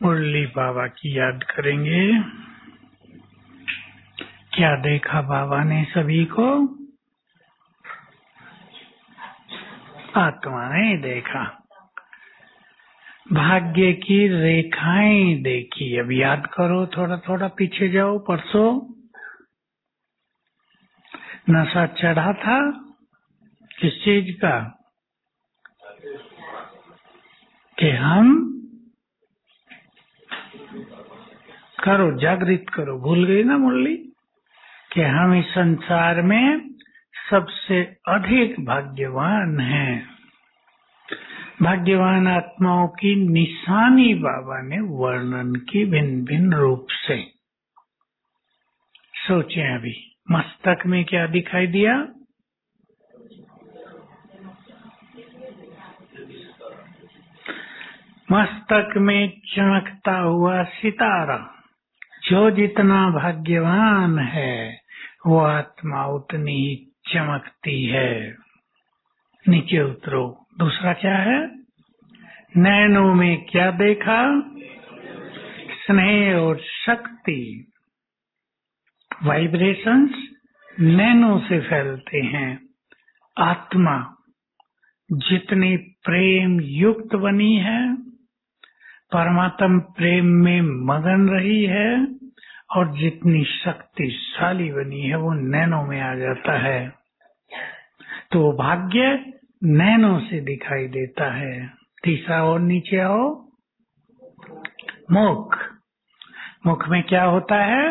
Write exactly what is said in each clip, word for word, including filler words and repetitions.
मुरली बाबा की याद करेंगे। क्या देखा बाबा ने सभी को? आत्मा ने देखा। भाग्य की रेखाएं देखी। अब याद करो, थोड़ा थोड़ा पीछे जाओ। परसों नशा चढ़ा था किस चीज का? कि हम करो, जागृत करो। भूल गई ना मुरली कि हम इस संसार में सबसे अधिक भाग्यवान हैं। भाग्यवान आत्माओं की निशानी बाबा ने वर्णन की भिन्न भिन्न रूप से। सोचें, अभी मस्तक में क्या दिखाई दिया? मस्तक में चमकता हुआ सितारा। जो जितना भाग्यवान है वो आत्मा उतनी ही चमकती है। नीचे उतरो। दूसरा क्या है? नैनों में क्या देखा? स्नेह और शक्ति। वाइब्रेशंस नैनो से फैलते हैं। आत्मा जितनी प्रेम युक्त बनी है, परमात्म प्रेम में मगन रही है, और जितनी शक्तिशाली बनी है वो नैनो में आ जाता है। तो भाग्य नैनो से दिखाई देता है। तीसरा और नीचे आओ। मुख। मुख में क्या होता है?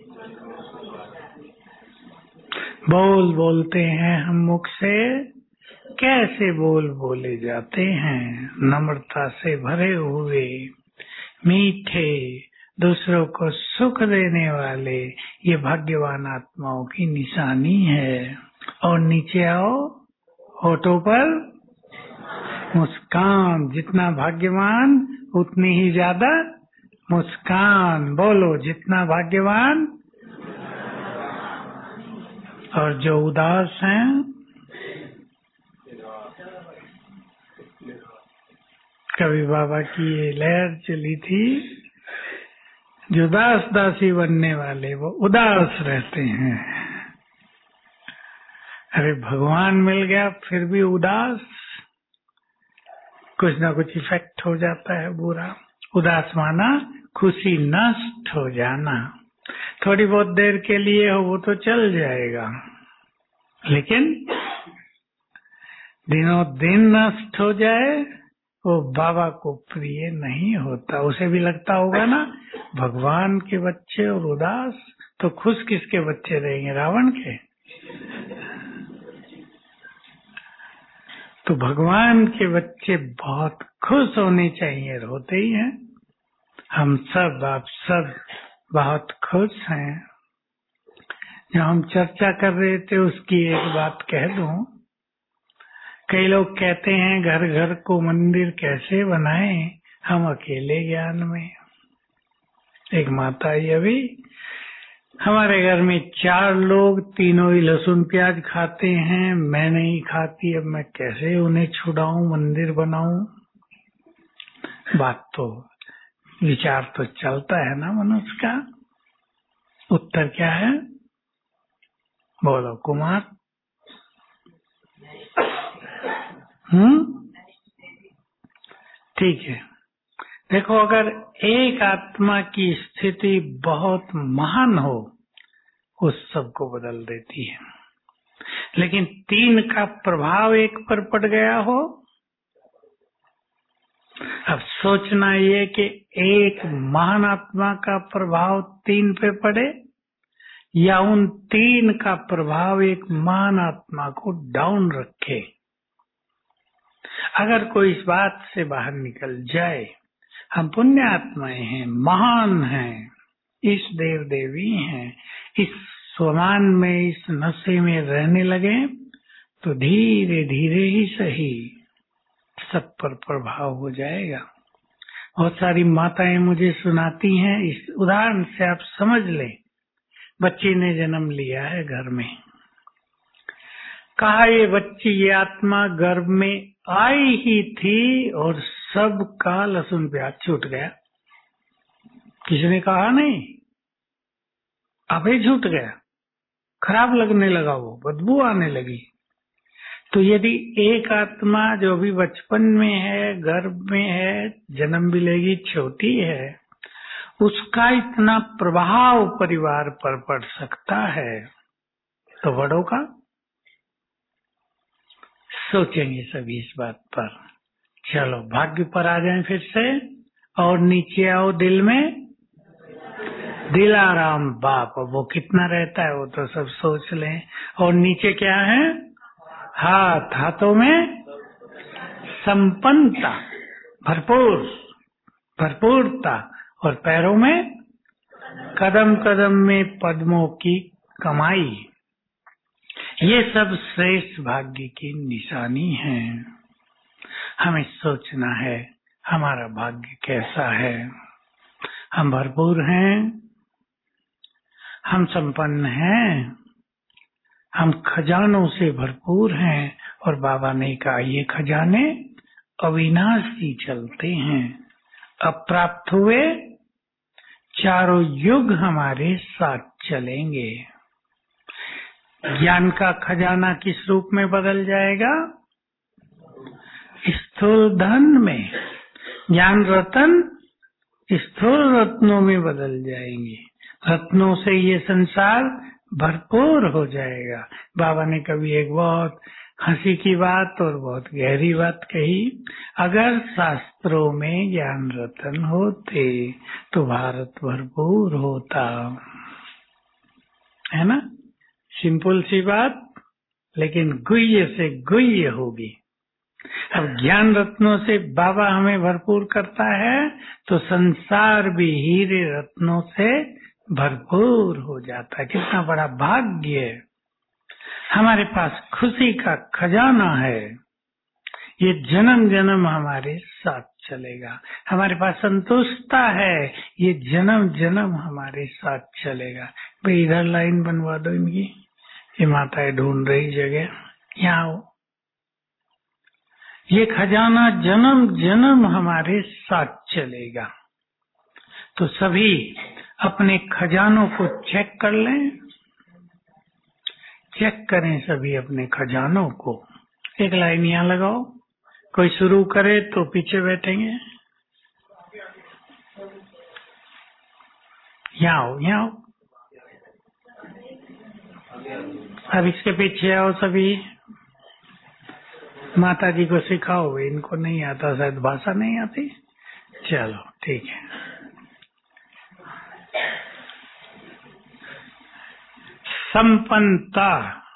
बोल बोलते हैं हम मुख से। कैसे बोल बोले जाते हैं? नम्रता से भरे हुए, मीठे, दूसरों को सुख देने वाले। ये भाग्यवान आत्माओं की निशानी है। और नीचे आओ। होठों पर मुस्कान। जितना भाग्यवान उतनी ही ज्यादा मुस्कान। बोलो, जितना भाग्यवान। और जो उदास हैं, कभी बाबा की ये लहर चली थी, जो दास दासी बनने वाले वो उदास रहते हैं। अरे भगवान मिल गया फिर भी उदास। कुछ ना कुछ इफेक्ट हो जाता है बुरा। उदास माना खुशी नष्ट हो जाना। थोड़ी बहुत देर के लिए हो वो तो चल जाएगा, लेकिन दिनों दिन नष्ट हो जाए वो बाबा को प्रिय नहीं होता। उसे भी लगता होगा ना, भगवान के बच्चे और उदास, तो खुश किसके बच्चे रहेंगे? रावण के। तो भगवान के बच्चे बहुत खुश होने चाहिए, होते ही हैं। हम सब, आप सब बहुत खुश हैं। जो हम चर्चा कर रहे थे उसकी एक बात कह दूं। कई लोग कहते हैं घर घर को मंदिर कैसे बनाएं हम अकेले ज्ञान में। एक माता आई अभी, हमारे घर में चार लोग, तीनों ही लहसुन प्याज खाते हैं, मैं नहीं खाती, अब मैं कैसे उन्हें छुड़ाऊं, मंदिर बनाऊं? बात तो, विचार तो चलता है ना मनुष्य का। उत्तर क्या है? बोलो कुमार। हम्म ठीक है। देखो, अगर एक आत्मा की स्थिति बहुत महान हो, उस सबको बदल देती है। लेकिन तीन का प्रभाव एक पर पड़ गया हो, अब सोचना ये कि एक महान आत्मा का प्रभाव तीन पे पड़े, या उन तीन का प्रभाव एक महान आत्मा को डाउन रखे। अगर कोई इस बात से बाहर निकल जाए, हम पुण्य आत्माएं हैं, महान हैं, इस देव देवी हैं, इस स्वमान में, इस नशे में रहने लगे, तो धीरे धीरे ही सही सब पर प्रभाव हो जाएगा। बहुत सारी माताएं मुझे सुनाती हैं, इस उदाहरण से आप समझ लें। बच्ची ने जन्म लिया है घर में, कहा ये बच्ची, ये आत्मा गर्भ में आई ही थी और सबका लहसुन प्याज छूट गया। किसी ने कहा नहीं, अबे छूट गया, खराब लगने लगा, वो बदबू आने लगी। तो यदि एक आत्मा जो अभी बचपन में है, गर्भ में है, जन्म भी लेगी, छोटी है, उसका इतना प्रभाव परिवार पर पड़ सकता है, तो बड़ों का सोचेंगे सभी इस बात पर। चलो भाग्य पर आ जाएं फिर से, और नीचे आओ दिल में। दिलाराम बाप, वो कितना रहता है वो तो सब सोच लें। और नीचे क्या है? हाथ, हाथों में संपन्नता, भरपूर भरपूरता, और पैरों में कदम कदम में पद्मों की कमाई। ये सब श्रेष्ठ भाग्य की निशानी है। हमें सोचना है हमारा भाग्य कैसा है। हम भरपूर हैं, हम संपन्न हैं, हम खजानों से भरपूर हैं। और बाबा ने कहा ये खजाने अविनाशी चलते हैं, अप्राप्त हुए चारों युग हमारे साथ चलेंगे। ज्ञान का खजाना किस रूप में बदल जाएगा? स्थूल धन में। ज्ञान रत्न स्थूल रत्नों में बदल जाएंगे। रत्नों से ये संसार भरपूर हो जाएगा। बाबा ने कभी एक बहुत हंसी की बात और बहुत गहरी बात कही, अगर शास्त्रों में ज्ञान रत्न होते तो भारत भरपूर होता। है ना? सिंपल सी बात, लेकिन गुह्य से गुह्य होगी। अब ज्ञान रत्नों से बाबा हमें भरपूर करता है तो संसार भी हीरे रत्नों से भरपूर हो जाता है। कितना बड़ा भाग्य है। हमारे पास खुशी का खजाना है, ये जन्म जन्म हमारे साथ चलेगा। हमारे पास संतुष्टता है, ये जन्म जन्म हमारे साथ चलेगा। भाई इधर लाइन बनवा दो इनकी, ये माताएं ढूंढ रही जगह, यहाँ आओ। ये खजाना जन्म जन्म हमारे साथ चलेगा। तो सभी अपने खजानों को चेक कर लें, चेक करें सभी अपने खजानों को। एक लाइन यहाँ लगाओ, कोई शुरू करे तो पीछे बैठेंगे। यहाँ आओ, यहाँ आओ, अब इसके पीछे आओ सभी। माता जी को सिखाओ, इनको नहीं आता, शायद भाषा नहीं आती। चलो ठीक है। संपन्नता,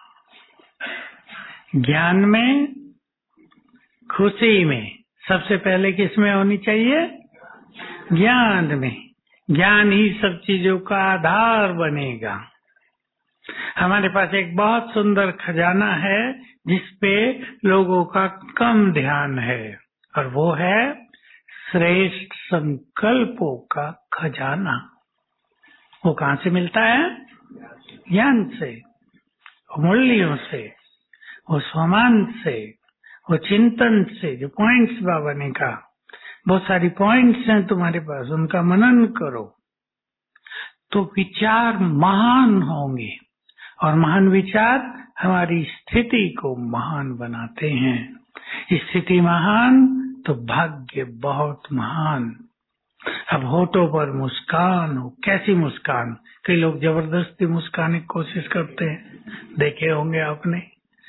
ज्ञान में, खुशी में, सबसे पहले किस में होनी चाहिए? ज्ञान में। ज्ञान ही सब चीजों का आधार बनेगा। हमारे पास एक बहुत सुंदर खजाना है जिसपे लोगों का कम ध्यान है, और वो है श्रेष्ठ संकल्पों का खजाना। वो कहाँ से मिलता है? ज्ञान से, मूल्यों से, वो स्वमान से, वो चिंतन से। जो पॉइंट्स बाबा ने कहा, बहुत सारी पॉइंट्स हैं तुम्हारे पास, उनका मनन करो तो विचार महान होंगे। और महान विचार हमारी स्थिति को महान बनाते हैं। स्थिति महान तो भाग्य बहुत महान। अब होठों पर मुस्कान हो, कैसी मुस्कान? कई लोग जबरदस्ती मुस्काने की कोशिश करते हैं, देखे होंगे आपने।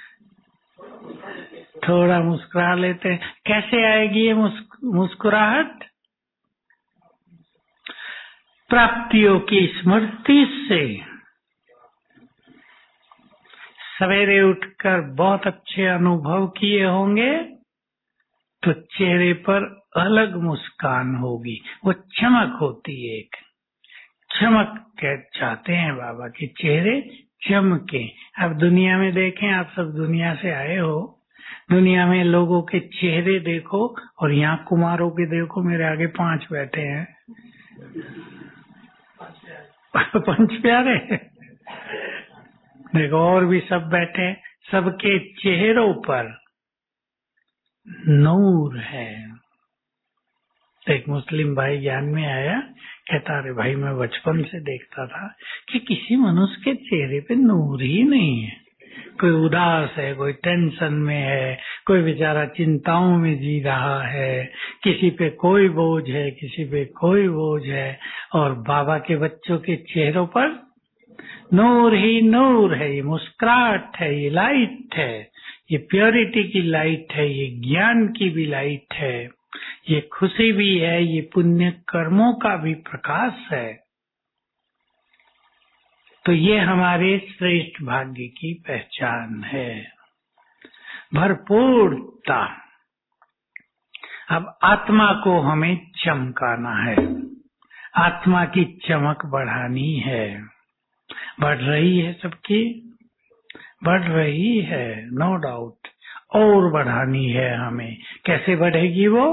थोड़ा मुस्कुरा लेते हैं, कैसे आएगी ये मुस्कुराहट? प्राप्तियों की स्मृति से। सवेरे उठकर बहुत अच्छे अनुभव किए होंगे तो चेहरे पर अलग मुस्कान होगी, वो चमक होती है। एक चमक के चाहते हैं बाबा के चेहरे चमके। अब दुनिया में देखें, आप सब दुनिया से आए हो, दुनिया में लोगों के चेहरे देखो, और यहाँ कुमारों के देखो, मेरे आगे पांच बैठे हैं पंच प्यारे, देखो और भी सब बैठे, सबके चेहरों पर नूर है। तो एक मुस्लिम भाई ज्ञान में आया, कहता अरे भाई मैं बचपन से देखता था कि किसी मनुष्य के चेहरे पे नूर ही नहीं है। कोई उदास है, कोई टेंशन में है, कोई बेचारा चिंताओं में जी रहा है, किसी पे कोई बोझ है, किसी पे कोई बोझ है। और बाबा के बच्चों के चेहरों पर नूर ही नूर है, ये मुस्कुराहट है, ये लाइट है, ये प्योरिटी की लाइट है, ये ज्ञान की भी लाइट है, ये खुशी भी है, ये पुण्य कर्मों का भी प्रकाश है। तो ये हमारे श्रेष्ठ भाग्य की पहचान है, भरपूरता। अब आत्मा को हमें चमकाना है, आत्मा की चमक बढ़ानी है। बढ़ रही है सबकी, बढ़ रही है, नो डाउट, और बढ़ानी है हमें। कैसे बढ़ेगी वो?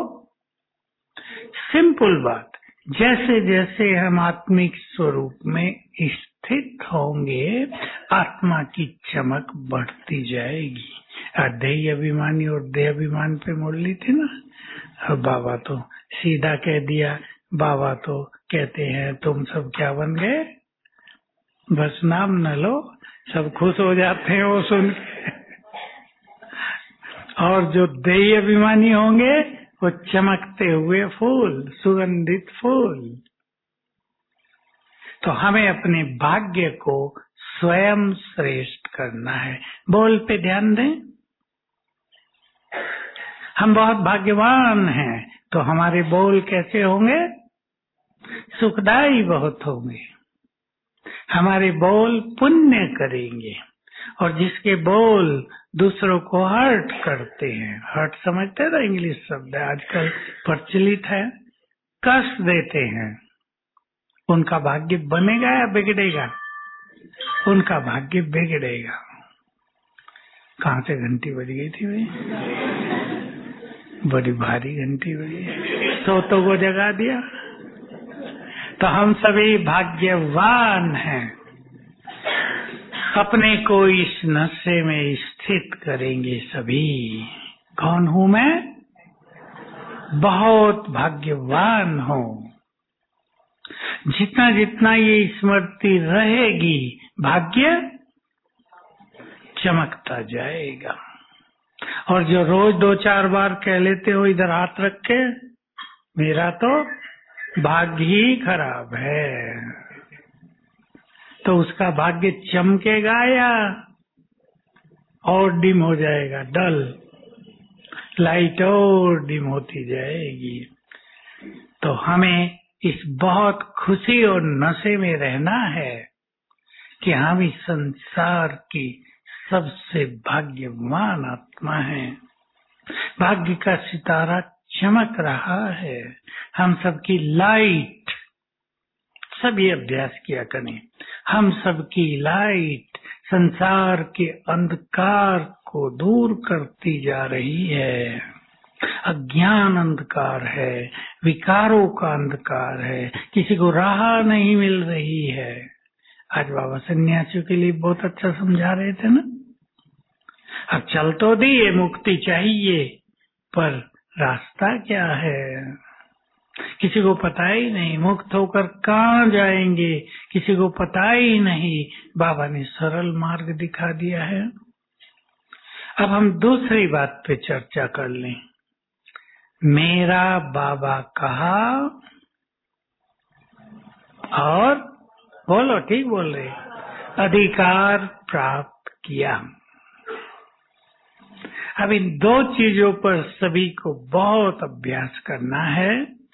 सिंपल बात, जैसे जैसे हम आत्मिक स्वरूप में स्थित होंगे आत्मा की चमक बढ़ती जाएगी। देह अभिमानी और देह अभिमान पे मुरली थी ना, और बाबा तो सीधा कह दिया। बाबा तो कहते हैं तुम सब क्या बन गए, बस नाम न लो, सब खुश हो जाते हैं वो सुन के। और जो देही अभिमानी होंगे वो चमकते हुए फूल, सुगंधित फूल। तो हमें अपने भाग्य को स्वयं श्रेष्ठ करना है। बोल पे ध्यान दें, हम बहुत भाग्यवान हैं, तो हमारे बोल कैसे होंगे? सुखदायी बहुत होंगे। हमारे बोल पुण्य करेंगे। और जिसके बोल दूसरों को हर्ट करते हैं, हर्ट समझते हैं ना, इंग्लिश शब्द है आजकल प्रचलित है, कष्ट देते हैं, उनका भाग्य बनेगा या बिगड़ेगा? उनका भाग्य बिगड़ेगा। कहाँ से घंटी बज गई थी भाई? बड़ी भारी घंटी बजी, सोतों को जगा दिया। तो हम सभी भाग्यवान हैं, अपने को इस नशे में स्थित करेंगे सभी। कौन हूँ मैं? बहुत भाग्यवान हूँ। जितना जितना ये स्मृति रहेगी भाग्य चमकता जाएगा। और जो रोज दो चार बार कह लेते हो इधर हाथ रख के, मेरा तो भाग्य ही खराब है, तो उसका भाग्य चमकेगा या और डिम हो जाएगा? डल, लाइट और डिम होती जाएगी। तो हमें इस बहुत खुशी और नशे में रहना है कि हम इस संसार की सबसे भाग्यवान आत्मा है। भाग्य का सितारा चमक रहा है, हम सबकी लाइट। सभी अभ्यास किया करें। हम सबकी लाइट संसार के अंधकार को दूर करती जा रही है। अज्ञान अंधकार है, विकारों का अंधकार है, किसी को राह नहीं मिल रही है। आज बाबा सन्यासियों के लिए बहुत अच्छा समझा रहे थे ना। अब चल तो दिए, मुक्ति चाहिए, पर रास्ता क्या है किसी को पता ही नहीं। मुक्त होकर कहाँ जाएंगे किसी को पता ही नहीं। बाबा ने सरल मार्ग दिखा दिया है। अब हम दूसरी बात पे चर्चा कर लें। मेरा बाबा कहा और बोलो, ठीक बोल रहे, अधिकार प्राप्त किया। अब इन दो चीजों पर सभी को बहुत अभ्यास करना है।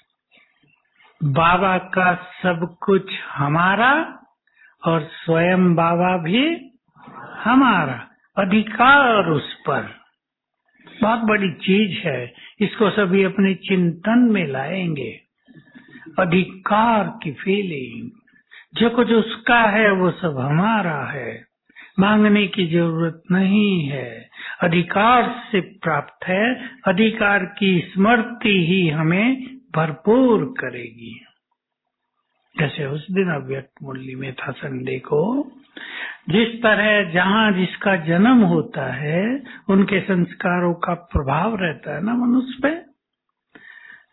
बाबा का सब कुछ हमारा और स्वयं बाबा भी हमारा, अधिकार उस पर। बहुत बड़ी चीज है, इसको सभी अपने चिंतन में लाएंगे। अधिकार की फीलिंग, जो कुछ उसका है वो सब हमारा है, मांगने की जरूरत नहीं है, अधिकार से प्राप्त है। अधिकार की स्मृति ही हमें भरपूर करेगी। जैसे उस दिन अव्यक्त मुरली में था संडे को, जिस तरह जहाँ जिसका जन्म होता है उनके संस्कारों का प्रभाव रहता है ना मनुष्य पे।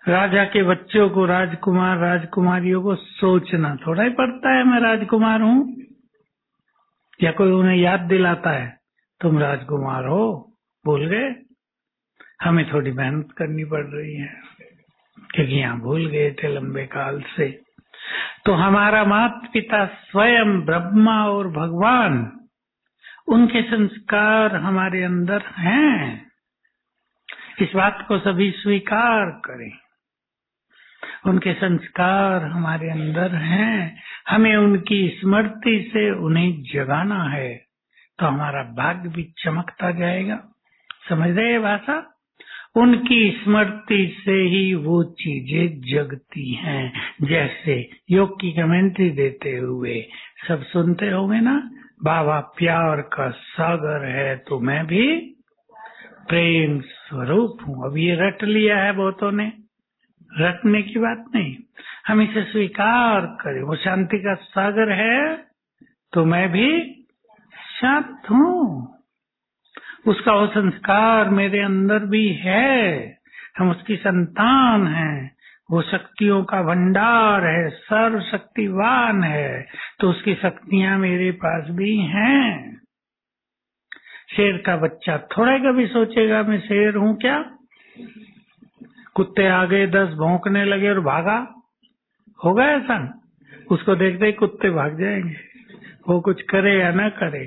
राजा के बच्चों को, राजकुमार राजकुमारियों को सोचना थोड़ा ही पड़ता है मैं राजकुमार हूँ, या कोई उन्हें याद दिलाता है तुम राजकुमार हो, भूल गए। हमें थोड़ी मेहनत करनी पड़ रही है क्योंकि यहाँ भूल गए थे लंबे काल से। तो हमारा माता पिता स्वयं ब्रह्मा और भगवान, उनके संस्कार हमारे अंदर हैं, इस बात को सभी स्वीकार करें। उनके संस्कार हमारे अंदर हैं, हमें उनकी स्मृति से उन्हें जगाना है, तो हमारा भाग्य भी चमकता जाएगा। समझ रहे हैं भाषा? उनकी स्मृति से ही वो चीजें जगती हैं। जैसे योग की कमेंट्री देते हुए सब सुनते होंगे ना, बाबा प्यार का सागर है तो मैं भी प्रेम स्वरूप हूँ। अब ये रट लिया है बहुतों ने, रटने की बात नहीं, हम इसे स्वीकार करें। वो शांति का सागर है तो मैं भी शांत हूँ, उसका वो संस्कार मेरे अंदर भी है, हम उसकी संतान हैं। वो शक्तियों का भंडार है, सर्व शक्तिवान है, तो उसकी शक्तियां मेरे पास भी हैं। शेर का बच्चा थोड़ा कभी सोचेगा मैं शेर हूँ क्या? कुत्ते आ गए, दस भौंकने लगे और भागा, होगा ऐसा? उसको देखते ही कुत्ते भाग जाएंगे, वो कुछ करे या ना करे।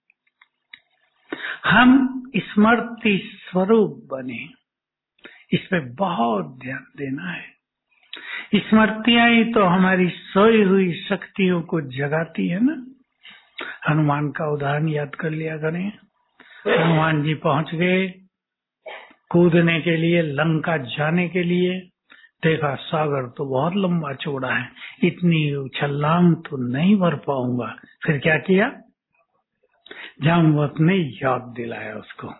हम स्मृति स्वरूप बने, इस पे बहुत ध्यान देना है। स्मृतियां ही तो हमारी सोई हुई शक्तियों को जगाती है ना। हनुमान का उदाहरण याद कर लिया करें। हनुमान जी पहुंच गए कूदने के लिए, लंका जाने के लिए, देखा सागर तो बहुत लंबा चौड़ा है, इतनी छलांग तो नहीं भर पाऊंगा। फिर क्या किया? जामवत ने याद दिलाया उसको,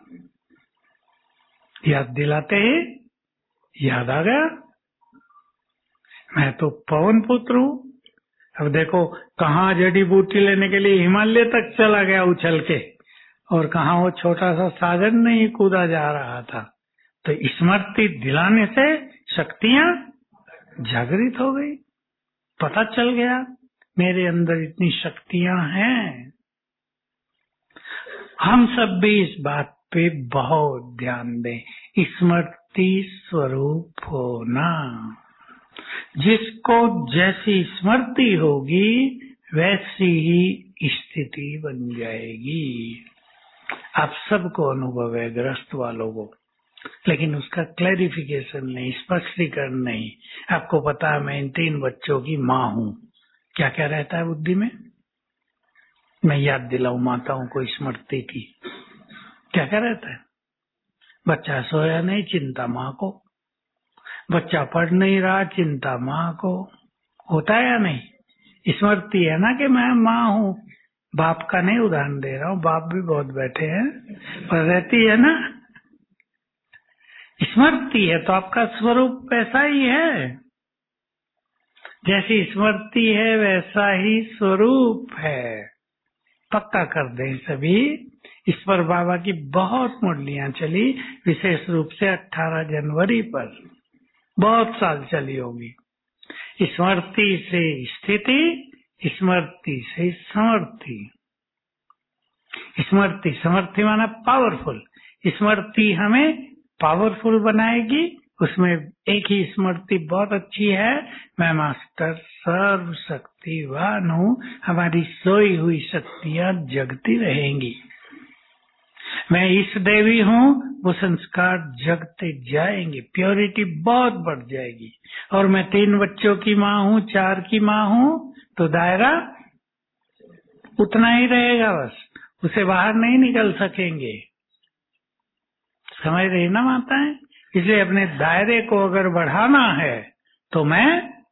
याद दिलाते ही याद आ गया, मैं तो पवन पुत्र हूँ। अब देखो कहाँ जड़ी बूटी लेने के लिए हिमालय तक चला गया उछल के, और कहाँ वो छोटा सा सागर नहीं कूदा जा रहा था। तो स्मृति दिलाने से शक्तियां जागृत हो गई, पता चल गया मेरे अंदर इतनी शक्तियां हैं। हम सब भी इस बात पे बहुत ध्यान दें, स्मृति स्वरूप होना। जिसको जैसी स्मृति होगी वैसी ही स्थिति बन जाएगी। आप सबको अनुभव है, ग्रस्त वालों को, लेकिन उसका क्लैरिफिकेशन नहीं, स्पष्टीकरण नहीं। आपको पता है मैं इन तीन बच्चों की माँ हूँ, क्या क्या रहता है बुद्धि में? मैं याद दिलाऊं माताओं को स्मृति की, क्या क्या रहता है? बच्चा सोया नहीं, चिंता माँ को। बच्चा पढ़ नहीं रहा, चिंता माँ को। होता है या नहीं? स्मृति है ना कि मैं माँ हूँ। बाप का नहीं उदाहरण दे रहा हूँ, बाप भी बहुत बैठे हैं, पर रहती है ना स्मृति है, तो आपका स्वरूप वैसा ही है। जैसी स्मृति है वैसा ही स्वरूप है, पक्का कर दें सभी। इस पर बाबा की बहुत मुरलियां चली, विशेष रूप से अठारह जनवरी पर बहुत साल चली होगी। स्मृति से स्थिति, स्मृति से समर्थि। स्मृति समर्थि माना पावरफुल, स्मृति हमें पावरफुल बनाएगी। उसमें एक ही स्मृति बहुत अच्छी है, मैं मास्टर सर्व शक्तिवान हूँ, हमारी सोई हुई शक्तियाँ जगती रहेंगी। मैं इस देवी हूँ, वो संस्कार जगते जाएंगे, प्योरिटी बहुत बढ़ जाएगी। और मैं तीन बच्चों की माँ हूँ, चार की माँ हूँ, तो दायरा उतना ही रहेगा, बस उसे बाहर नहीं निकल सकेंगे। समझ रही ना माताएं? इसलिए अपने दायरे को अगर बढ़ाना है तो मैं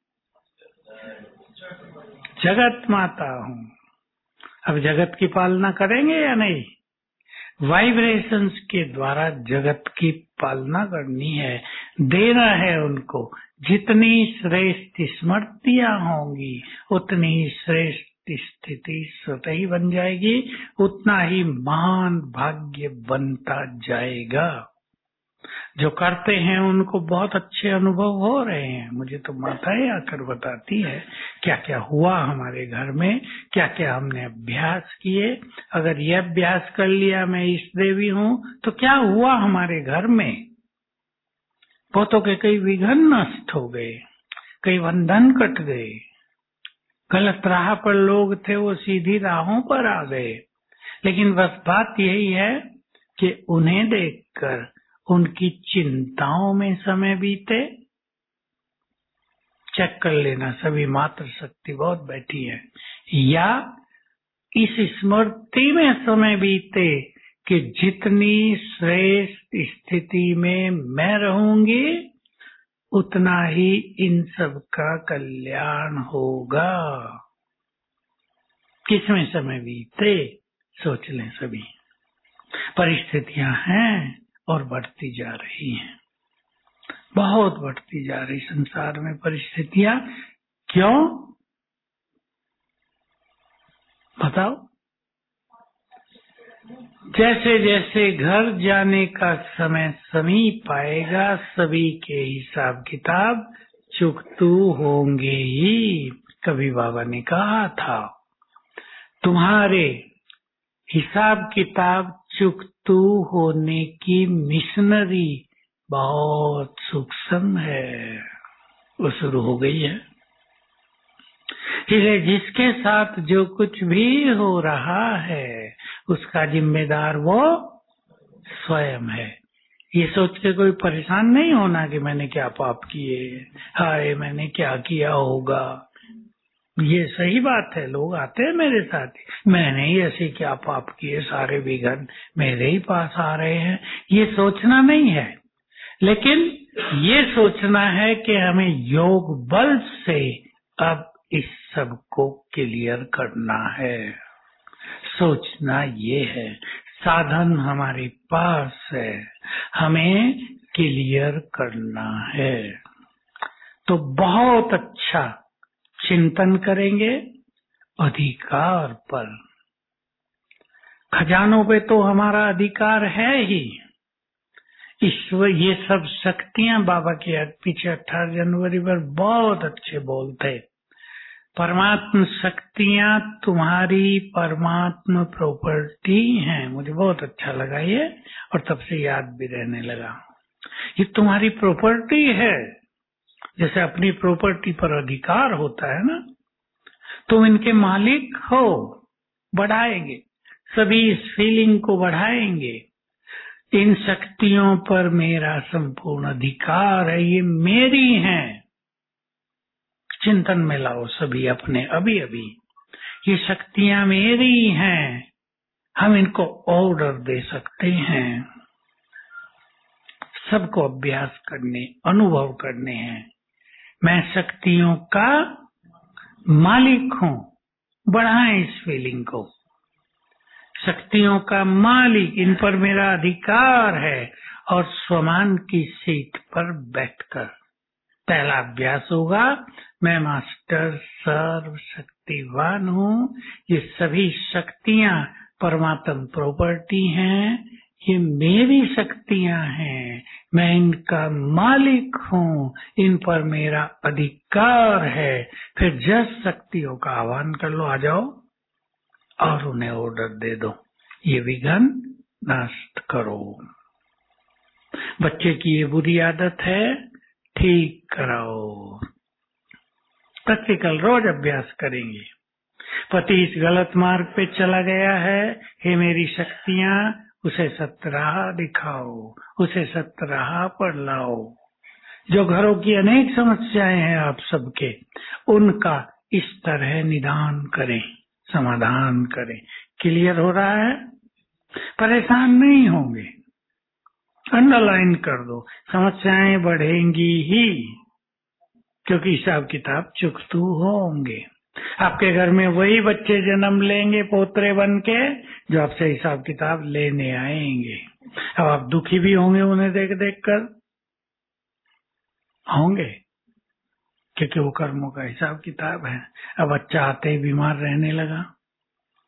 जगत माता हूँ। अब जगत की पालना करेंगे या नहीं? वाइब्रेशंस के द्वारा जगत की पालना करनी है, देना है उनको। जितनी श्रेष्ठ स्मृतियां होंगी उतनी श्रेष्ठ स्थिति स्वतः ही बन जाएगी, उतना ही महान भाग्य बनता जाएगा। जो करते हैं उनको बहुत अच्छे अनुभव हो रहे हैं। मुझे तो माताएं आकर बताती है क्या क्या हुआ हमारे घर में, क्या क्या हमने अभ्यास किए। अगर ये अभ्यास कर लिया मैं इष्ट देवी हूँ तो क्या हुआ हमारे घर में। पोतों के कई विघ्न नष्ट हो गए, कई बंधन कट गए, गलत राह पर लोग थे वो सीधी राहों पर आ गए। लेकिन बस बात यही है कि उन्हें देखकर उनकी चिंताओं में समय बीते। चेक कर लेना, सभी मात्र शक्ति बहुत बैठी है, या इस स्मृति में समय बीते कि जितनी श्रेष्ठ स्थिति में मैं रहूंगी उतना ही इन सब का कल्याण होगा। किसमें समय बीते सोच लें सभी। परिस्थितियां हैं और बढ़ती जा रही हैं, बहुत बढ़ती जा रही संसार में परिस्थितियां। क्यों बताओ? जैसे जैसे घर जाने का समय समीप आएगा सभी के हिसाब किताब चुकतू होंगे ही। कभी बाबा ने कहा था तुम्हारे हिसाब किताब चुकतू होने की मिशनरी बहुत सूक्ष्म है, वो शुरू हो गई है। इसलिए जिसके साथ जो कुछ भी हो रहा है उसका जिम्मेदार वो स्वयं है। ये सोच के कोई परेशान नहीं होना कि मैंने क्या पाप किए, हाय मैंने क्या किया होगा। ये सही बात है, लोग आते हैं मेरे साथ, मैंने ही ऐसे क्या पाप किए, सारे विघ्न मेरे ही पास आ रहे हैं। ये सोचना नहीं है, लेकिन ये सोचना है कि हमें योग बल से अब इस सब को क्लियर करना है। सोचना ये है, साधन हमारे पास है, हमें क्लियर करना है। तो बहुत अच्छा चिंतन करेंगे अधिकार पर। खजानों पे तो हमारा अधिकार है ही। ईश्वर ये सब शक्तियां बाबा के पीछे अठारह जनवरी पर बहुत अच्छे बोलते। परमात्म शक्तियां तुम्हारी परमात्म प्रॉपर्टी हैं। मुझे बहुत अच्छा लगा ये, और तब से याद भी रहने लगा। ये तुम्हारी प्रॉपर्टी है। जैसे अपनी प्रॉपर्टी पर अधिकार होता है ना, तुम इनके मालिक हो। बढ़ाएंगे सभी इस फीलिंग को, बढ़ाएंगे इन शक्तियों पर मेरा संपूर्ण अधिकार है, ये मेरी हैं। चिंतन में लाओ सभी अपने, अभी अभी ये शक्तियां मेरी हैं, हम इनको ऑर्डर दे सकते हैं। सबको अभ्यास करने, अनुभव करने हैं। मैं शक्तियों का मालिक हूँ। बढ़ाएं इस फीलिंग को, शक्तियों का मालिक, इन पर मेरा अधिकार है। और स्वमान की सीट पर बैठकर पहला अभ्यास होगा, मैं मास्टर सर्व शक्तिवान हूँ। ये सभी शक्तियां परमात्म प्रॉपर्टी हैं, ये मेरी शक्तियां हैं, मैं इनका मालिक हूँ, इन पर मेरा अधिकार है। फिर जस शक्तियों का आह्वान कर लो, आ जाओ और उन्हें ऑर्डर दे दो, ये विघ्न नष्ट करो। बच्चे की ये बुरी आदत है, ठीक कराओ। प्रैक्टिकल रोज अभ्यास करेंगे। पति इस गलत मार्ग पे चला गया है, हे मेरी शक्तियां उसे सत्य राह दिखाओ, उसे सत्य राह पर लाओ। जो घरों की अनेक समस्याएं हैं आप सबके, उनका इस तरह निदान करें, समाधान करें। क्लियर हो रहा है? परेशान नहीं होंगे। अंडरलाइन कर दो, समस्याएं बढ़ेंगी ही, क्योंकि हिसाब किताब चुकतू होंगे। आपके घर में वही बच्चे जन्म लेंगे पोतरे बन के जो आपसे हिसाब किताब लेने आएंगे। अब आप दुखी भी होंगे उन्हें देख देख कर, होंगे, क्योंकि वो कर्मों का हिसाब किताब है। अब बच्चा आते ही बीमार रहने लगा,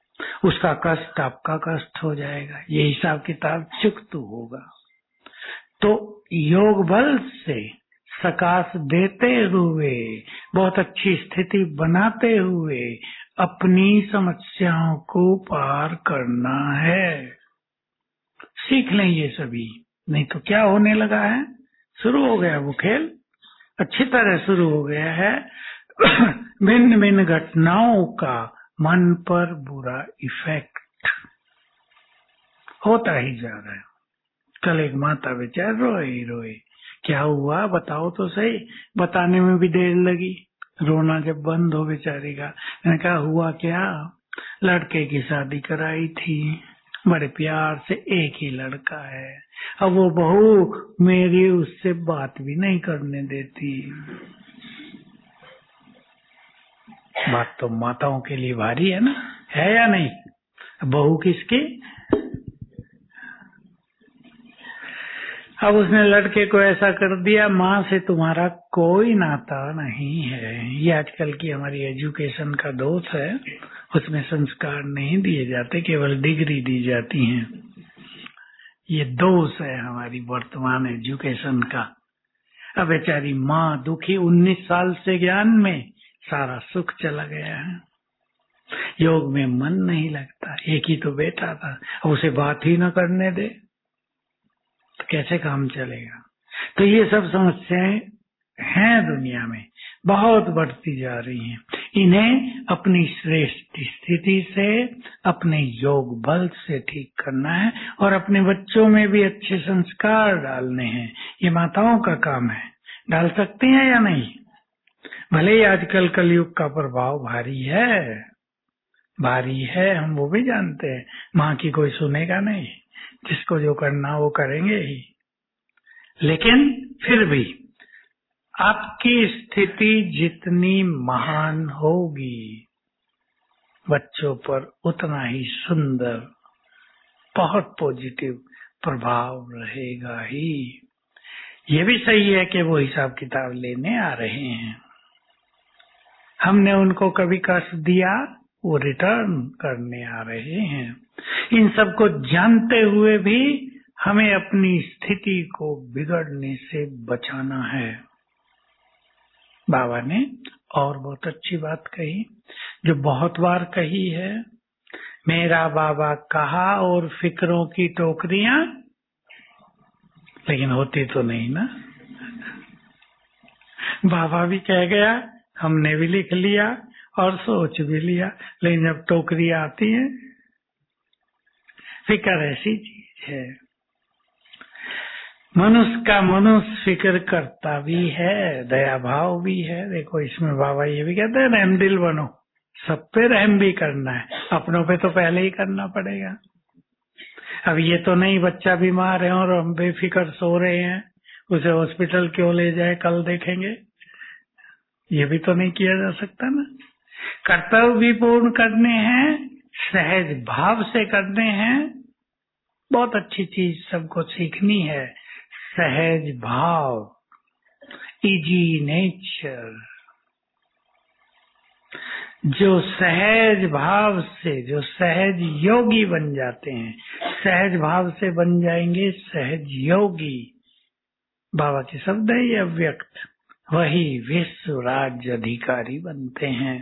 उसका कष्ट आपका कष्ट हो जाएगा। ये हिसाब किताब चुकतू होगा। तो योग बल से सकाश देते हुए, बहुत अच्छी स्थिति बनाते हुए अपनी समस्याओं को पार करना है। सीख लें ये सभी, नहीं तो क्या होने लगा है, शुरू हो गया वो खेल, अच्छी तरह शुरू हो गया है। भिन्न भिन्न घटनाओं का मन पर बुरा इफेक्ट होता ही जा रहा है। कल एक माता बेचार रोई रोई, क्या हुआ बताओ तो सही, बताने में भी देर लगी, रोना जब बंद हो बेचारी का। मैंने कहा हुआ क्या, लड़के की शादी कराई थी, बड़े प्यार से, एक ही लड़का है, अब वो बहू मेरी उससे बात भी नहीं करने देती। बात तो माताओं के लिए भारी है ना, है या नहीं? बहू किसकी? अब उसने लड़के को ऐसा कर दिया, माँ से तुम्हारा कोई नाता नहीं है। ये आजकल की हमारी एजुकेशन का दोष है, उसमें संस्कार नहीं दिए जाते, केवल डिग्री दी जाती है। ये दोष है हमारी वर्तमान एजुकेशन का। अब बेचारी माँ दुखी, उन्नीस साल से ज्ञान में सारा सुख चला गया है, योग में मन नहीं लगता, एक ही तो बेटा था, अब उसे बात ही न करने दे तो कैसे काम चलेगा। तो ये सब समस्याएं हैं दुनिया में, बहुत बढ़ती जा रही हैं। इन्हें अपनी श्रेष्ठ स्थिति से, अपने योग बल से ठीक करना है और अपने बच्चों में भी अच्छे संस्कार डालने हैं। ये माताओं का काम है। डाल सकती हैं या नहीं? भले ही आजकल कलयुग का प्रभाव भारी है, भारी है, हम वो भी जानते हैं। माँ की कोई सुनेगा नहीं, जिसको जो करना वो करेंगे ही। लेकिन फिर भी आपकी स्थिति जितनी महान होगी, बच्चों पर उतना ही सुंदर, बहुत पॉजिटिव प्रभाव रहेगा ही। ये भी सही है कि वो हिसाब किताब लेने आ रहे हैं, हमने उनको कभी कष्ट दिया, वो रिटर्न करने आ रहे हैं। इन सब को जानते हुए भी हमें अपनी स्थिति को बिगड़ने से बचाना है। बाबा ने और बहुत अच्छी बात कही, जो बहुत बार कही है, मेरा बाबा कहा और फिक्रों की टोकरियां, लेकिन होती तो नहीं ना। बाबा भी कह गया, हमने भी लिख लिया और सोच भी लिया, लेकिन जब टोकरी आती है, फिक्र ऐसी चीज है, मनुष्य का मनुष्य फिक्र करता भी है, दया भाव भी है। देखो इसमें बाबा ये भी कहते हैं, रहम दिल बनो, सब पे रहम भी करना है, अपनों पे तो पहले ही करना पड़ेगा। अब ये तो नहीं बच्चा बीमार है और हम बेफिक्र सो रहे हैं, उसे हॉस्पिटल क्यों ले जाए, कल देखेंगे, ये भी तो नहीं किया जा सकता ना। कर्तव्य भी पूर्ण करने हैं, सहज भाव से करने हैं। बहुत अच्छी चीज सबको सीखनी है, सहज भाव, इजी नेचर। जो सहज भाव से, जो सहज योगी बन जाते हैं, सहज भाव से बन जाएंगे सहज योगी। बाबा के शब्द है ये अव्यक्त, वही विश्व राज्य अधिकारी बनते हैं।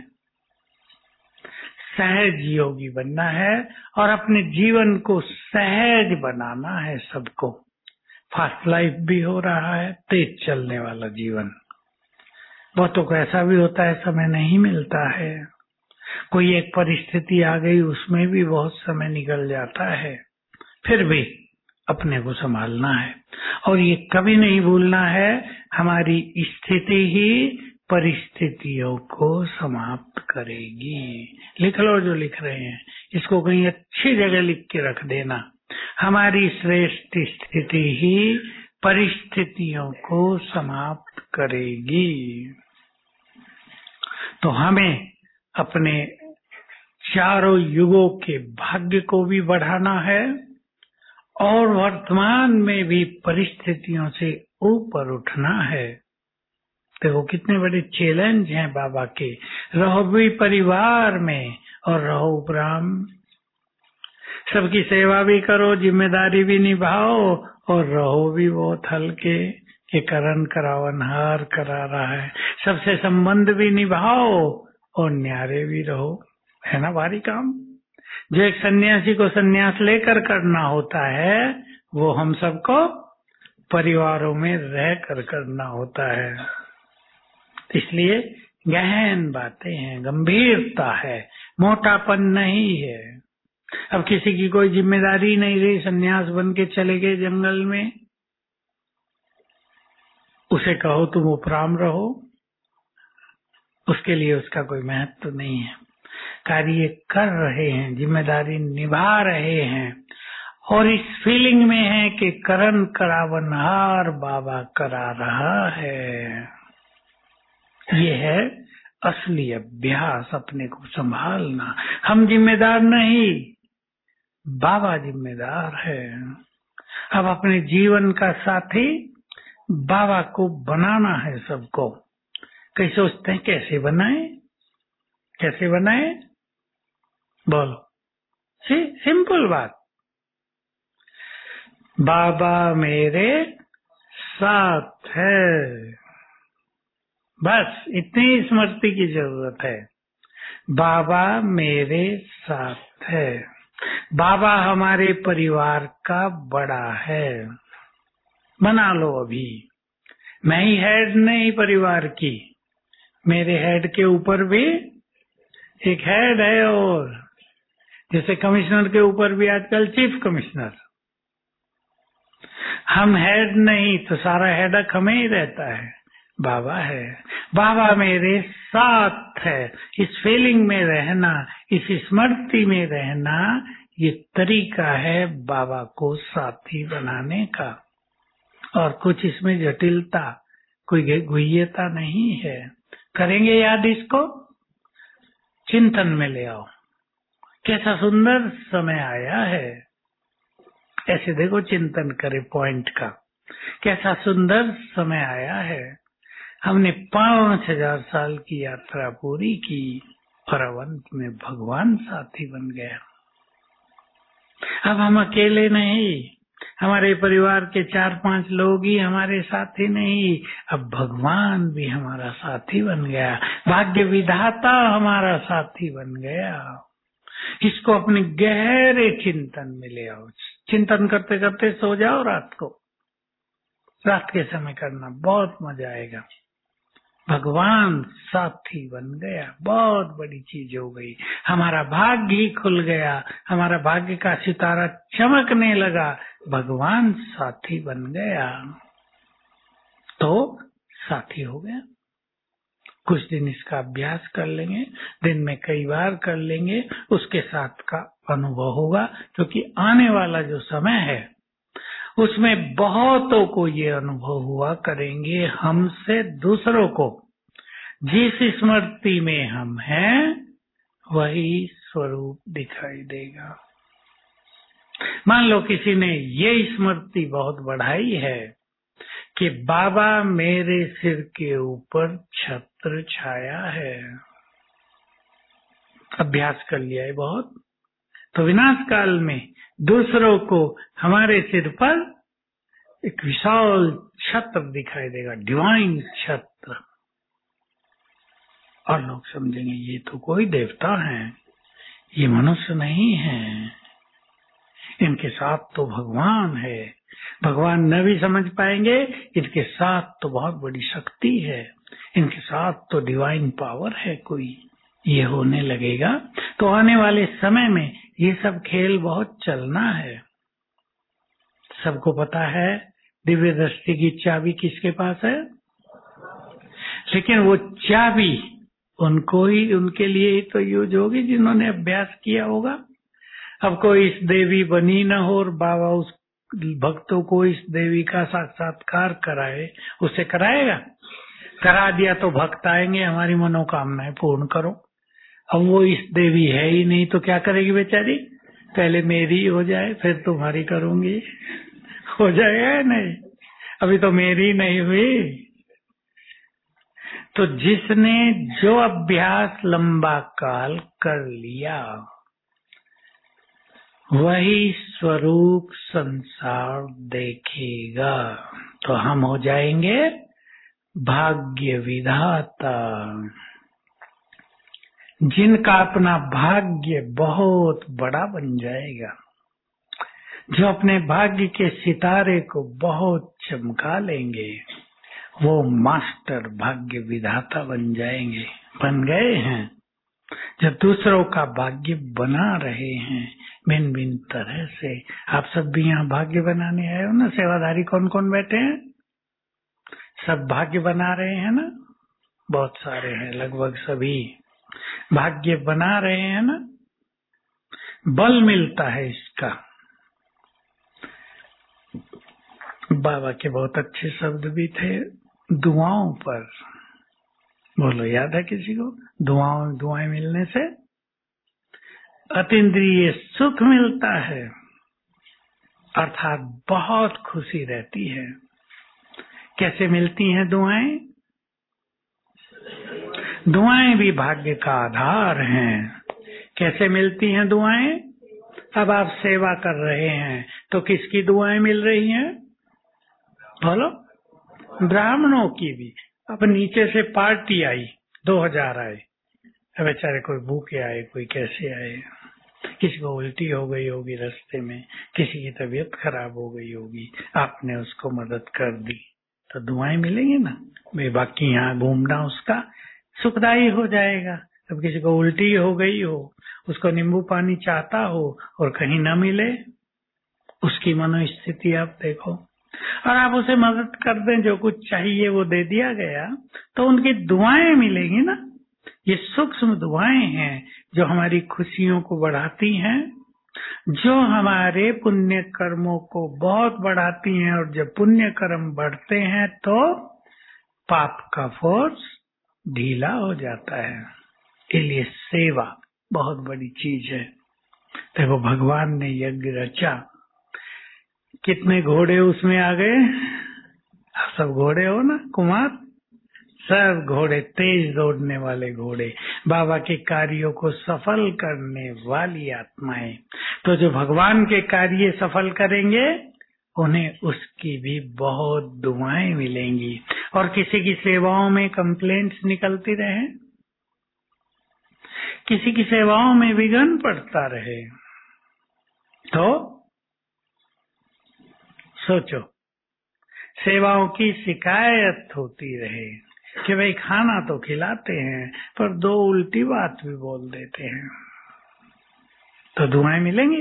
सहज योगी बनना है और अपने जीवन को सहज बनाना है सबको। फास्ट लाइफ भी हो रहा है, तेज चलने वाला जीवन। बहुतों को ऐसा भी होता है, समय नहीं मिलता है, कोई एक परिस्थिति आ गई, उसमें भी बहुत समय निकल जाता है। फिर भी अपने को संभालना है और ये कभी नहीं भूलना है, हमारी स्थिति ही परिस्थितियों को समाप्त करेगी। लिख लो जो लिख रहे हैं, इसको कहीं अच्छी जगह लिख के रख देना। हमारी श्रेष्ठ स्थिति ही परिस्थितियों को समाप्त करेगी। तो हमें अपने चारों युगों के भाग्य को भी बढ़ाना है और वर्तमान में भी परिस्थितियों से ऊपर उठना है। देखो कितने बड़े चैलेंज हैं बाबा के। रहो भी परिवार में और रहो उपराम, सबकी सेवा भी करो, जिम्मेदारी भी निभाओ और रहो भी बहुत हल्के कि करण करावनहार करा रहा है। सबसे संबंध भी निभाओ और न्यारे भी रहो, है ना भारी काम। जो एक सन्यासी को सन्यास लेकर करना होता है वो हम सबको परिवारों में रह कर करना होता है। इसलिए गहन बातें हैं, गंभीरता है, मोटापन नहीं है। अब किसी की कोई जिम्मेदारी नहीं रही, सन्यास बन के चले गए जंगल में, उसे कहो तुम उपराम रहो, उसके लिए उसका कोई महत्व नहीं है। कार्य कर रहे हैं, जिम्मेदारी निभा रहे हैं और इस फीलिंग में है कि करण करावनहार बाबा करा रहा है। ये है असली अभ्यास, अपने को संभालना। हम जिम्मेदार नहीं, बाबा जिम्मेदार है। अब अपने जीवन का साथी बाबा को बनाना है सबको। कई सोचते हैं कैसे बनाए, कैसे बनाए, बोलो। सी सिंपल बात, बाबा मेरे साथ है, बस इतनी स्मृति की जरूरत है। बाबा मेरे साथ है, बाबा हमारे परिवार का बड़ा है। बना लो अभी। मैं ही हेड नहीं परिवार की, मेरे हेड के ऊपर भी एक हेड है, और जैसे कमिश्नर के ऊपर भी आजकल चीफ कमिश्नर। हम हेड नहीं तो सारा हेडक हमें ही रहता है, बाबा है। बाबा मेरे साथ है, इस फीलिंग में रहना, इस स्मृति में रहना, ये तरीका है बाबा को साथी बनाने का। और कुछ इसमें जटिलता, कोई गुह्यता नहीं है। करेंगे याद इसको, चिंतन में ले आओ। कैसा सुंदर समय आया है, ऐसे देखो, चिंतन करे पॉइंट का। कैसा सुंदर समय आया है। हमने पांच हजार साल की यात्रा पूरी की और अंत में भगवान साथी बन गया। अब हम अकेले नहीं, हमारे परिवार के चार पांच लोग ही हमारे साथी नहीं, अब भगवान भी हमारा साथी बन गया, भाग्य विधाता हमारा साथी बन गया। इसको अपने गहरे चिंतन में ले आओ। चिंतन करते करते सो जाओ रात को, रात के समय करना, बहुत मजा आएगा। भगवान साथी बन गया, बहुत बड़ी चीज हो गई। हमारा भाग्य ही खुल गया, हमारा भाग्य का सितारा चमकने लगा, भगवान साथी बन गया तो साथी हो गया। कुछ दिन इसका अभ्यास कर लेंगे, दिन में कई बार कर लेंगे, उसके साथ का अनुभव होगा। क्योंकि आने वाला जो समय है उसमें बहुतों को ये अनुभव हुआ करेंगे, हमसे दूसरों को जिस स्मृति में हम हैं वही स्वरूप दिखाई देगा। मान लो किसी ने ये स्मृति बहुत बढ़ाई है कि बाबा मेरे सिर के ऊपर छत्र छाया है, अभ्यास कर लिया है बहुत, तो विनाश काल में दूसरों को हमारे सिर पर एक विशाल छत्र दिखाई देगा, डिवाइन छत्र, और लोग समझेंगे ये तो कोई देवता है, ये मनुष्य नहीं है, इनके साथ तो भगवान है। भगवान न भी समझ पाएंगे, इनके साथ तो बहुत बड़ी शक्ति है, इनके साथ तो डिवाइन पावर है कोई, ये होने लगेगा। तो आने वाले समय में ये सब खेल बहुत चलना है। सबको पता है दिव्य दृष्टि की चाबी किसके पास है, लेकिन वो चाबी उनको ही, उनके लिए ही तो यूज होगी जिन्होंने अभ्यास किया होगा। अब कोई इस देवी बनी न हो और बाबा उस भक्तों को इस देवी का साक्षात्कार कराए, उसे कराएगा? करा दिया तो भक्त आएंगे, हमारी मनोकामनाएं पूर्ण करो। अब वो इस देवी है ही नहीं तो क्या करेगी बेचारी? पहले मेरी हो जाए फिर तुम्हारी करूंगी, हो जाएगा या नहीं? अभी तो मेरी नहीं हुई। तो जिसने जो अभ्यास लंबा काल कर लिया वही स्वरूप संसार देखेगा, तो हम हो जाएंगे भाग्य विधाता। जिनका अपना भाग्य बहुत बड़ा बन जाएगा, जो अपने भाग्य के सितारे को बहुत चमका लेंगे, वो मास्टर भाग्य विधाता बन जाएंगे, बन गए हैं। जब दूसरों का भाग्य बना रहे हैं भिन्न भिन्न तरह से। आप सब भी यहाँ भाग्य बनाने आए हो ना? सेवाधारी कौन कौन बैठे हैं? सब भाग्य बना रहे हैं ना? बहुत सारे हैं, लगभग सभी भाग्य बना रहे हैं ना? बल मिलता है इसका। बाबा के बहुत अच्छे शब्द भी थे दुआओं पर। बोलो, याद है किसी को? दुआओं दुआएं मिलने से अतीन्द्रिय सुख मिलता है, अर्थात बहुत खुशी रहती है। कैसे मिलती हैं दुआएं? दुआएं भी भाग्य का आधार हैं। कैसे मिलती हैं दुआएं? अब आप सेवा कर रहे हैं तो किसकी दुआएं मिल रही हैं? बोलो, ब्राह्मणों की भी। अब नीचे से पार्टी आई, दो हजार आए, बेचारे कोई भूखे आए, कोई कैसे आए, किसी को उल्टी हो गई होगी रास्ते में, किसी की तबीयत खराब हो गई होगी, आपने उसको मदद कर दी तो दुआएं मिलेंगी ना। भाई बाकी यहाँ घूमना उसका सुखदायी हो जाएगा। अब किसी को उल्टी हो गई हो, उसको नींबू पानी चाहता हो और कहीं ना मिले, उसकी मनोस्थिति आप देखो, और आप उसे मदद कर दें, जो कुछ चाहिए वो दे दिया गया, तो उनकी दुआएं मिलेंगी ना। ये सूक्ष्म दुआएं हैं जो हमारी खुशियों को बढ़ाती हैं, जो हमारे पुण्य कर्मों को बहुत बढ़ाती हैं। और जब पुण्य कर्म बढ़ते हैं तो पाप का फोर्स ढीला हो जाता है। इसलिए सेवा बहुत बड़ी चीज है। देखो, भगवान ने यज्ञ रचा, कितने घोड़े उसमें आ गए? आप सब घोड़े हो ना कुमार? सब घोड़े, तेज दौड़ने वाले घोड़े, बाबा के कार्यों को सफल करने वाली आत्माएं। तो जो भगवान के कार्य सफल करेंगे उन्हें उसकी भी बहुत दुआएं मिलेंगी। और किसी की सेवाओं में कंप्लेंट्स निकलती रहे, किसी की सेवाओं में विघ्न पड़ता रहे, तो सोचो, सेवाओं की शिकायत होती रहे कि भाई खाना तो खिलाते हैं पर दो उल्टी बात भी बोल देते हैं, तो दुआएं मिलेंगी।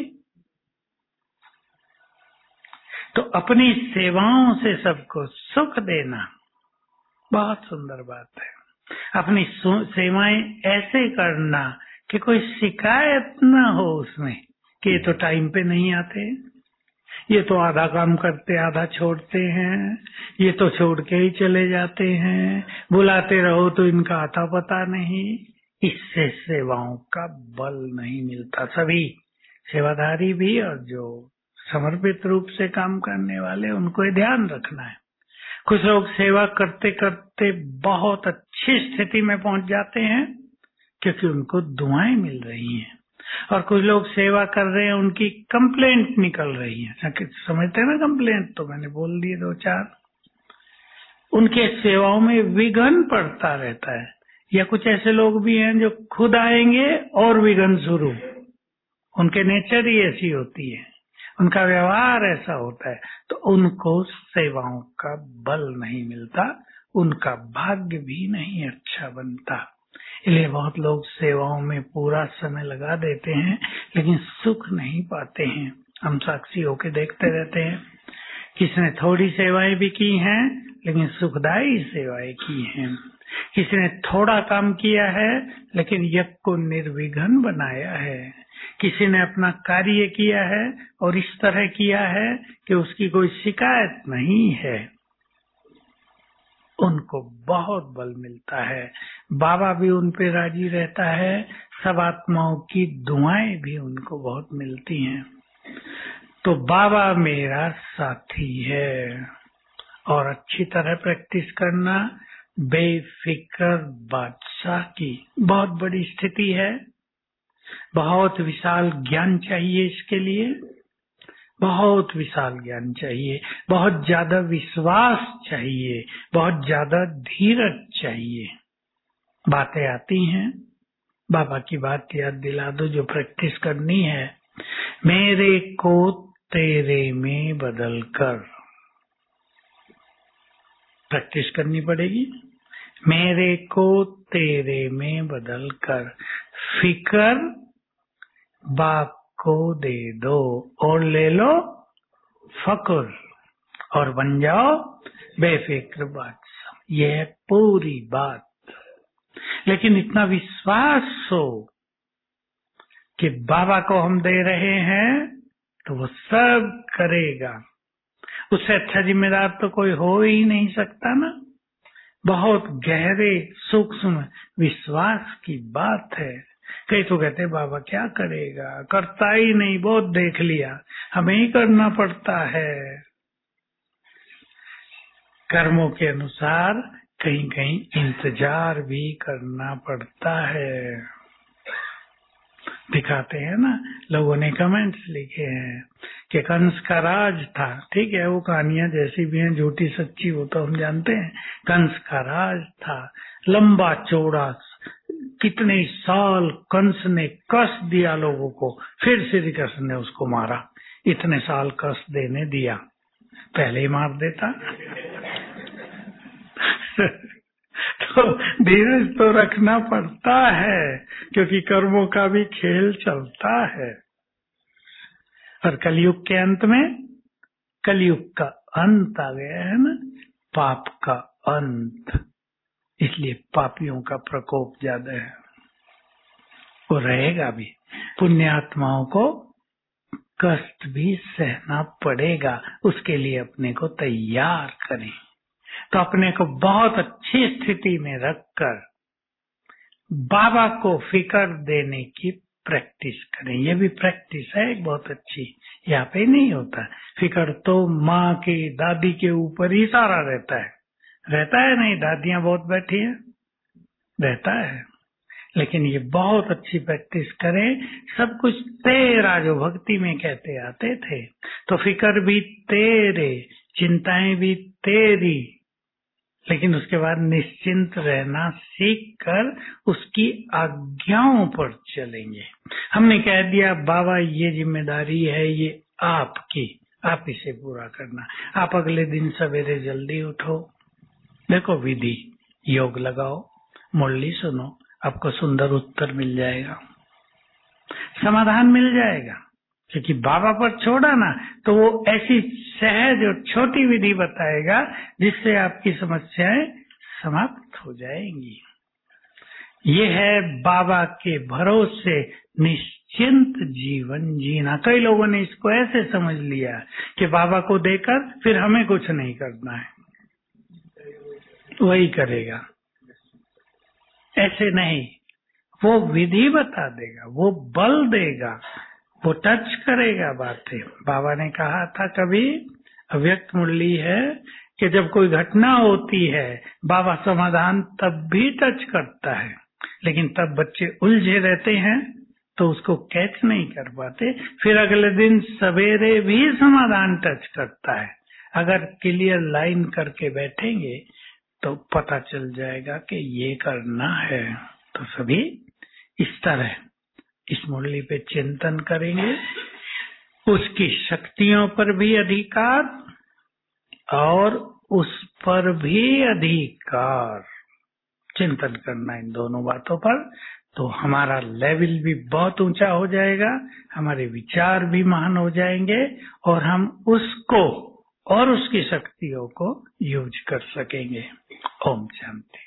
तो अपनी सेवाओं से सबको सुख देना बहुत सुंदर बात है। अपनी सेवाएं ऐसे करना कि कोई शिकायत ना हो उसमें कि ये तो टाइम पे नहीं आते, ये तो आधा काम करते आधा छोड़ते हैं, ये तो छोड़ के ही चले जाते हैं, बुलाते रहो तो इनका आता पता नहीं। इससे सेवाओं का बल नहीं मिलता। सभी सेवाधारी भी और जो समर्पित रूप से काम करने वाले, उनको ये ध्यान रखना है। कुछ लोग सेवा करते करते बहुत अच्छी स्थिति में पहुंच जाते हैं क्योंकि उनको दुआएं मिल रही हैं, और कुछ लोग सेवा कर रहे हैं, उनकी कंप्लेंट निकल रही है। समझते हैं ना कंप्लेंट? तो मैंने बोल दिए दो चार। उनके सेवाओं में विघ्न पड़ता रहता है। या कुछ ऐसे लोग भी हैं जो खुद आएंगे और विघ्न शुरू, उनके नेचर ही ऐसी होती है, उनका व्यवहार ऐसा होता है, तो उनको सेवाओं का बल नहीं मिलता, उनका भाग्य भी नहीं अच्छा बनता। इसलिए बहुत लोग सेवाओं में पूरा समय लगा देते हैं लेकिन सुख नहीं पाते हैं। हम साक्षी होके देखते रहते हैं, किसने थोड़ी सेवाएं भी की हैं लेकिन सुखदायी सेवाएं की हैं, किसी ने थोड़ा काम किया है लेकिन यज्ञ को निर्विघ्न बनाया है, किसी ने अपना कार्य किया है और इस तरह किया है कि उसकी कोई शिकायत नहीं है, उनको बहुत बल मिलता है। बाबा भी उन पे राजी रहता है, सब आत्माओं की दुआएं भी उनको बहुत मिलती हैं। तो बाबा मेरा साथी है। और अच्छी तरह प्रैक्टिस करना, बेफिक्र बादशाह की बहुत बड़ी स्थिति है। बहुत विशाल ज्ञान चाहिए इसके लिए, बहुत विशाल ज्ञान चाहिए, बहुत ज्यादा विश्वास चाहिए, बहुत ज्यादा धीरज चाहिए। बातें आती हैं, बाबा की बात याद दिला दो जो प्रैक्टिस करनी है। मेरे को तेरे में बदल कर, प्रैक्टिस करनी पड़ेगी। मेरे को तेरे में बदल कर, फिकर बाप को दे दो और ले लो फकुर, और बन जाओ बेफिक्र बादशाह। यह है पूरी बात। लेकिन इतना विश्वास हो कि बाबा को हम दे रहे हैं तो वो सब करेगा। उससे अच्छा जिम्मेदार तो कोई हो ही नहीं सकता ना। बहुत गहरे सूक्ष्म विश्वास की बात है। कई तो कहते बाबा क्या करेगा, करता ही नहीं, बहुत देख लिया, हमें ही करना पड़ता है। कर्मों के अनुसार कहीं कहीं इंतजार भी करना पड़ता है। दिखाते हैं ना, लोगों ने कमेंट्स लिखे हैं कि कंस का राज था। ठीक है, वो कहानियां जैसी भी हैं, झूठी सच्ची वो तो हम जानते हैं। कंस का राज था, लंबा चौड़ा, कितने साल कंस ने कष्ट दिया लोगों को, फिर श्री कृष्ण ने उसको मारा। इतने साल कष्ट देने दिया, पहले ही मार देता। तो धीरज तो रखना पड़ता है, क्योंकि कर्मों का भी खेल चलता है। और कलयुग के अंत में, कलयुग का अंत आ गया है ना, पाप का अंत, इसलिए पापियों का प्रकोप ज्यादा है। वो रहेगा भी, पुण्यात्माओं को कष्ट भी सहना पड़ेगा, उसके लिए अपने को तैयार करें। तो अपने को बहुत अच्छी स्थिति में रखकर बाबा को फिकर देने की प्रैक्टिस करें। ये भी प्रैक्टिस है एक बहुत अच्छी, यहाँ पे नहीं होता। फिकर तो माँ के, दादी के ऊपर ही सारा रहता है। रहता है नहीं, दादियाँ बहुत बैठी हैं, रहता है। लेकिन ये बहुत अच्छी प्रैक्टिस करें। सब कुछ तेरा, जो भक्ति में कहते आते थे, तो फिकर भी तेरे, चिंताएं भी तेरी, लेकिन उसके बाद निश्चिंत रहना सीख कर उसकी आज्ञाओं पर चलेंगे। हमने कह दिया बाबा ये जिम्मेदारी है, ये आपकी, आप इसे पूरा करना। आप अगले दिन सवेरे जल्दी उठो, देखो विधि, योग लगाओ, मुरली सुनो, आपको सुंदर उत्तर मिल जाएगा, समाधान मिल जाएगा। क्योंकि बाबा पर छोड़ा ना, तो वो ऐसी सहज और छोटी विधि बताएगा जिससे आपकी समस्याएं समाप्त हो जाएंगी। ये है बाबा के भरोसे निश्चिंत जीवन जीना। कई लोगों ने इसको ऐसे समझ लिया कि बाबा को देकर फिर हमें कुछ नहीं करना है, वही करेगा। ऐसे नहीं, वो विधि बता देगा, वो बल देगा, वो टच करेगा बातें। बाबा ने कहा था कभी, अव्यक्त मुरली है, कि जब कोई घटना होती है बाबा समाधान तब भी टच करता है, लेकिन तब बच्चे उलझे रहते हैं तो उसको कैच नहीं कर पाते। फिर अगले दिन सवेरे भी समाधान टच करता है। अगर क्लियर लाइन करके बैठेंगे तो पता चल जाएगा कि ये करना है। तो सभी इस तरह इस मुरली पे चिंतन करेंगे, उसकी शक्तियों पर भी अधिकार और उस पर भी अधिकार, चिंतन करना इन दोनों बातों पर। तो हमारा लेवल भी बहुत ऊंचा हो जाएगा, हमारे विचार भी महान हो जाएंगे, और हम उसको और उसकी शक्तियों को यूज कर सकेंगे। ओम शांति।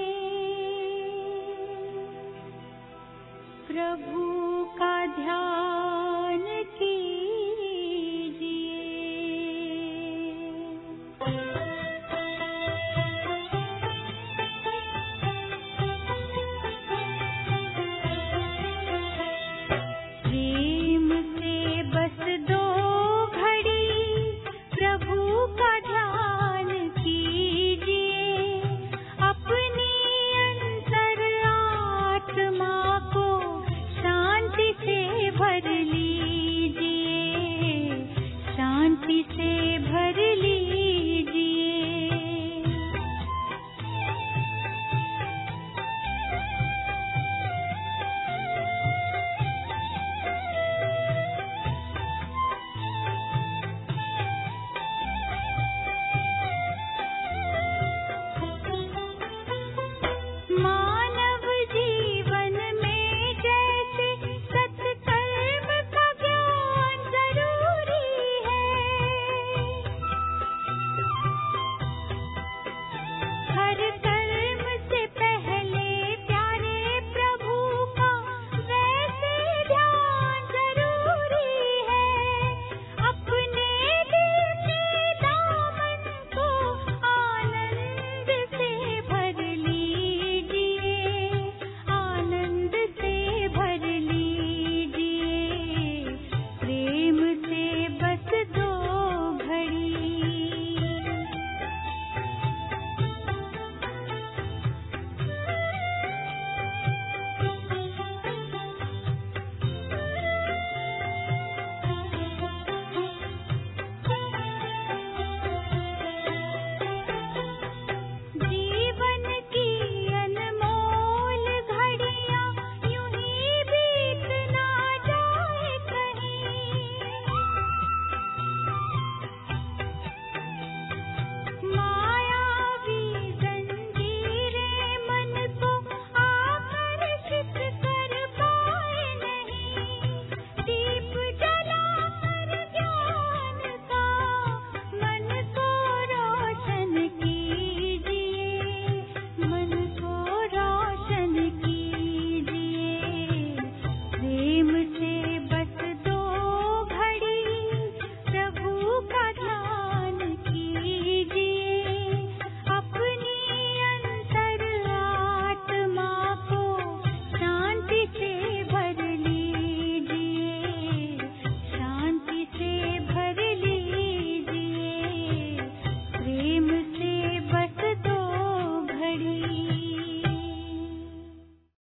प्रभु का ध्यान